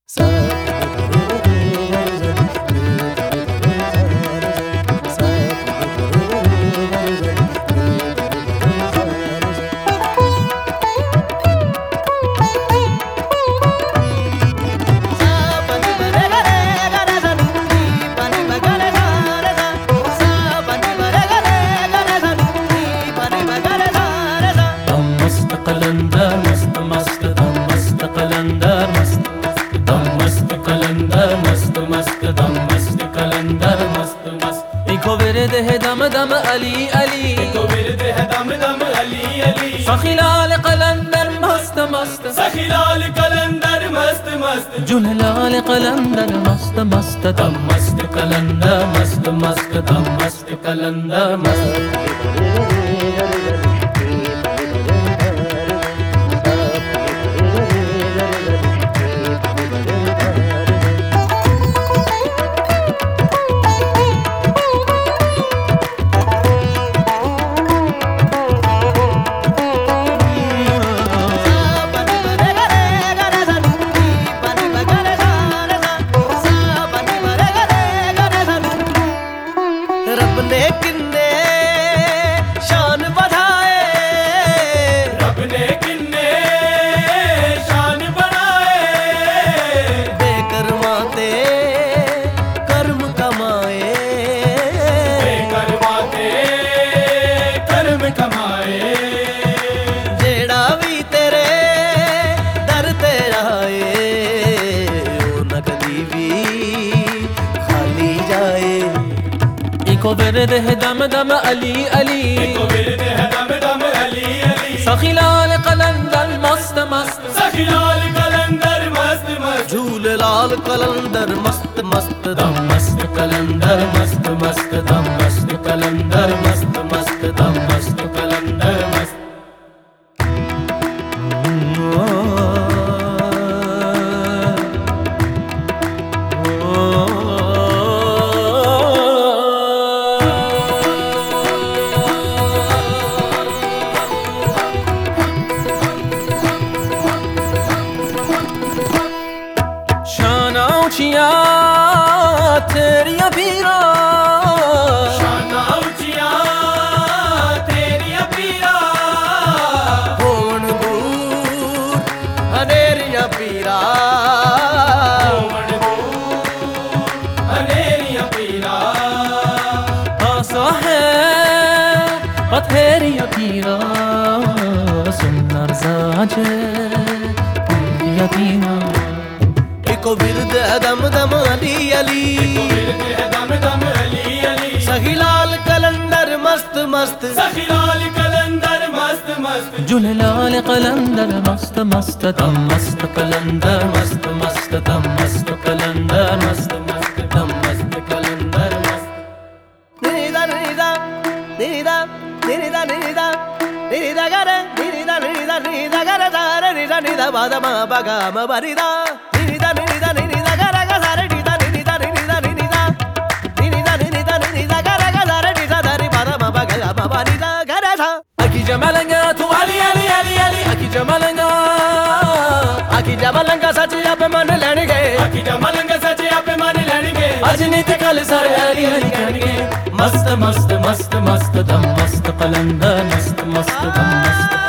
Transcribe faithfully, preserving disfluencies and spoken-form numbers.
कलंदर मस्त मस्त दम मस्त कलंदर मस्त दम मस्त कलंदर मस्त मस्त दम मस्त कलंदर मस्त मस्त इको विरद है दम दम अली अली इको विरद है दम दम अली अली सखीलाल कलंदर मस्त मस्त सखीलाल कलंदर मस्त मस्त जुललाल कलंदर मस्त मस्त दम मस्त कलंदर मस्त मस्त दम मस्त कलंदर मस्त इको विरद है दम दम अली अली इको विरद है दम दम अली अली सखीलाल कलंदर मस्त मस्त सखीलाल कलंदर मस्त मस्त झूलेलाल कलंदर मस्त मस्त दम मस्त कलंदर मस्त मस्त दम मस्त कलंदर मस्त मस्त दम मस्त कलंदर मस्त ऊंचिया तेरिया पीरा शाना ऊंचिया तेरिया पीरा होवन दूर अनेरिया पीरा होवन दूर अनेरिया पीरा आसा है पथेरिया पीरा सुंदर साजे यतीमा इको विरद है दम दम अली अली इको विरद है दम दम अली अली सखीलाल कलंदर मस्त मस्त सखीलाल कलंदर मस्त मस्त जुललाल कलंदर मस्त मस्त दम मस्त कलंदर मस्त मस्त दम मस्त कलंदर मस्त मस्त दम मस्त कलंदर मस्त निदा निदा निदा निदा निदा निदा गरे निदा निदा निदा गरे सारे निदा निदा बादा मा बगा मा बरिदा निदा निदा निदा गरे गा सारे निदा निदा निदा निदा निदा निदा निदा गरे गा सारे निदा दारी बादा मा बगा मा बरिदा गरे सा अकी जमलंगा तू अली अली अली अली अकी जमलंगा अकी जमलंगा सचिया पे मन लेणगे अकी जमलंगा सचिया पे मन लेणगे अजनीत कल सारे अली अली कहणगे मस्त मस्त मस्त मस्त दम मस्त कलंदर मस्त मस्त दम मस्त